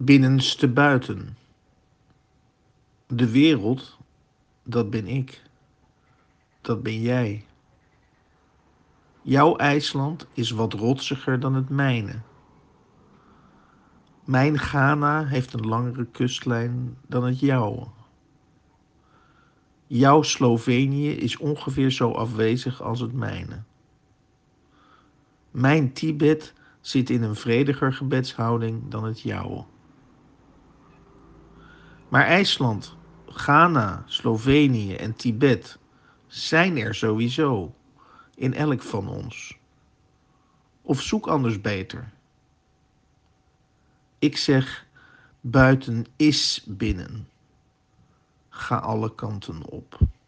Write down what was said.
Binnenste buiten. De wereld, dat ben ik. Dat ben jij. Jouw IJsland is wat rotsiger dan het mijne. Mijn Ghana heeft een langere kustlijn dan het jouwe. Jouw Slovenië is ongeveer zo afwezig als het mijne. Mijn Tibet zit in een vrediger gebedshouding dan het jouwe. Maar IJsland, Ghana, Slovenië en Tibet zijn er sowieso, in elk van ons. Of zoek anders beter. Ik zeg, buiten is binnen. Ga alle kanten op.